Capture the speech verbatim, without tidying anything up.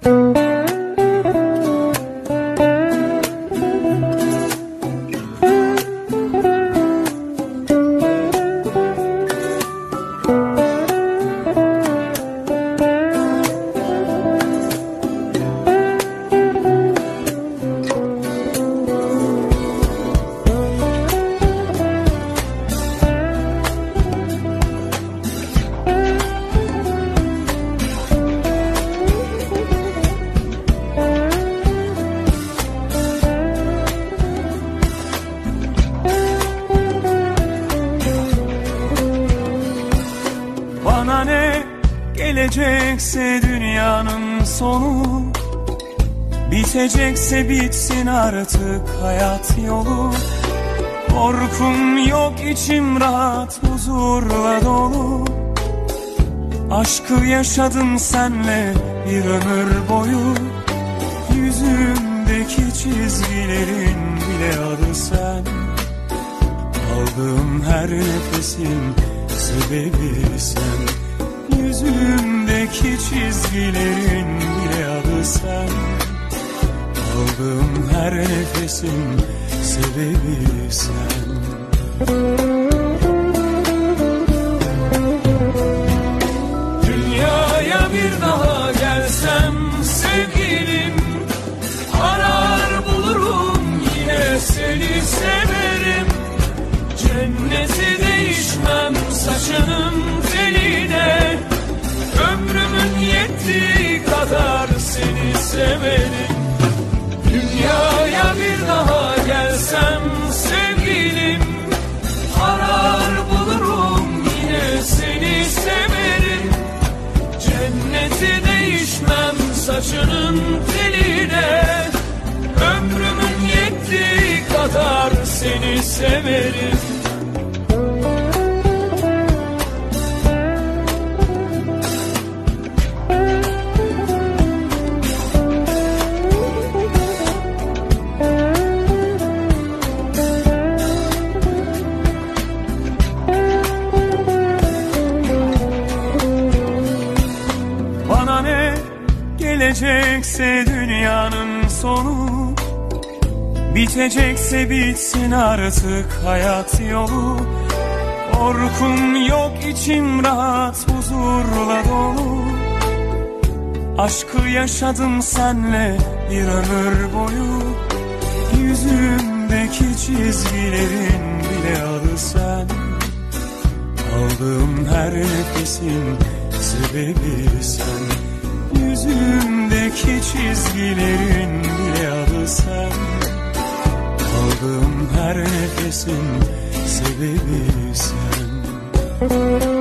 Bana ne gelecekse dünyanın sonu, bitecekse bitsin artık hayat yolu. Korkum yok, içim rahat, huzurla dolu. Aşkı yaşadım senle bir ömür boyu. Yüzümdeki çizgilerin bile adı sen. Aldığım her nefesin sebebi sen. Yüzümdeki çizgilerin bile adı sen. Aldığım her nefesin sebebi sen. Dünyaya bir daha gelsem sevgilim, arar bulurum yine seni severim. Cenneti değişmem saçının teline, ömrümün yettiği kadar seni severim. Dünyaya bir daha gelsem sevgilim, arar bulurum yine seni severim. Cenneti değişmem saçının teline, ömrümün yettiği kadar seni severim. Bana ne gelecekse dünyanın sonu, bitecekse bitsin artık hayat yolu. Korkum yok, içim rahat, huzurla dolu. Aşkı yaşadım senle bir ömür boyu. Yüzümdeki çizgilerin bile adı sen. Aldığım her nefesin sebebi sen. Yüzümdeki çizgilerin bile adı sen. Aldığım her nefesin sebebi sen.